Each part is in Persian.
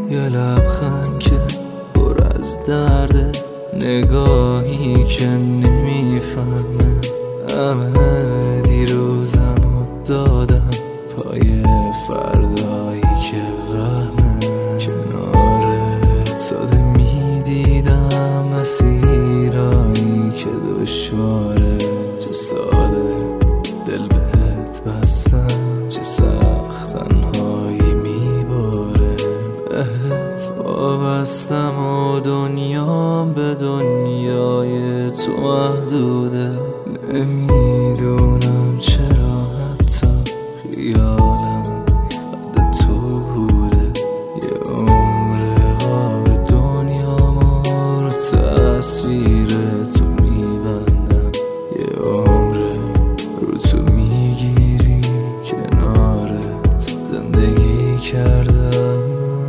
یه لبخند که پر از درده، نگاهی که نمیفهمه همه دیروزمو دادم پای فردایی که وهمه. کنارت ساده میدیدم مسیرایی که دشواره، چه ساده دل بهت بستم، چه سخت تنهایی میباره. بهت وابستم و دنیام به دنیای تو محدوده. نمیدونم چرا حتی خیالم قد تو بوده. یه عمر قاب دنیامو رو تصویر تو میبندم، یه عمر رو تو میگیری، کنارت زندگی کردم.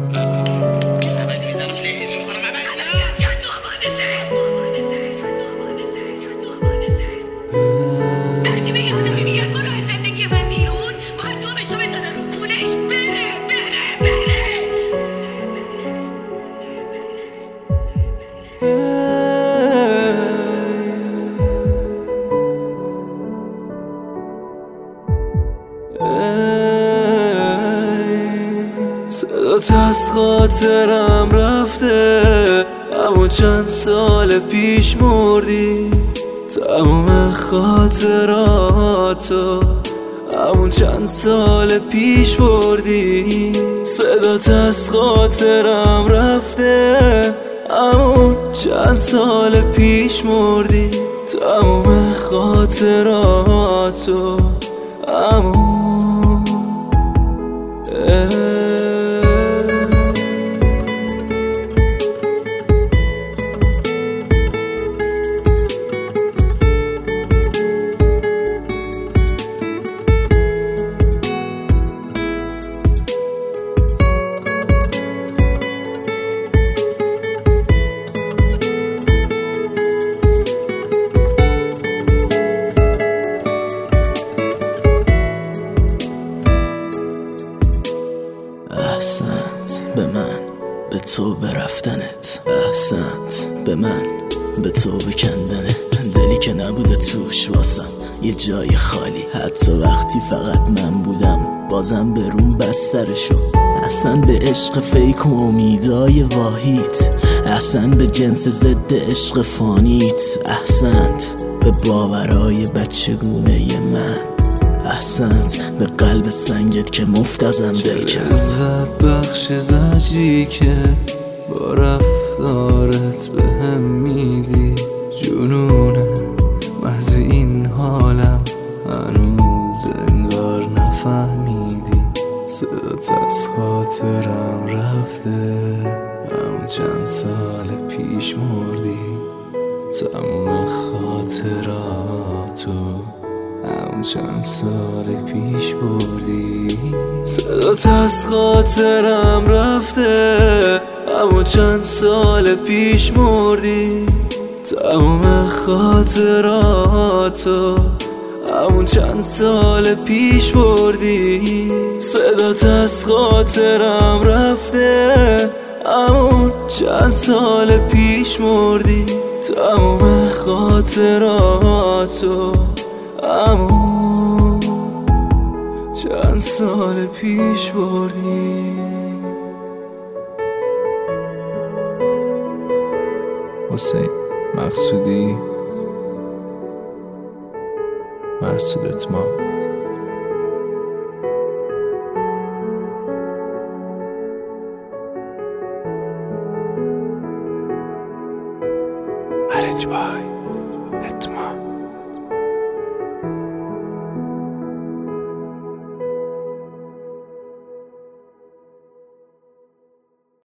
صدات از خاطرم رفته، اما چند سال پیش مردی. تمام خاطراتو همون چند سال پیش بردی. صدات از خاطرم رفته، همون چند سال پیش مردی. تمام خاطراتو همون احسنت به من، به تو برفتنت. احسنت به من، به تو بکندنه. دلی که نبوده توش واسم یه جای خالی، حتی وقتی فقط من بودم بازم برون بستر شد. احسن به عشق فیک و امیدای واهیت، احسن به جنس ضد عشق فانیت. احسنت به باورای بچگونه من، احسنت به قلب سنگت که مفت ازم دل کرد. لذت بخش زجری که با رفتارت به هم میدی، جنونه محض این حالم هنوز انگار نفهمیدی. صدات از خاطرم رفته، همون چند سال پیش مردی. تمام خاطراتو همون چند سال پیش بردی. صدات از خاطرم رفته، همون چند سال پیش مردی. تمام خاطراتو همون چند سال پیش بردی. صدات از خاطرم رفته، همون چند سال پیش مردی. تمام خاطراتو همون چند سال پیش بردی. حسین مقصودی، محسودت ما. Arrange by Etma.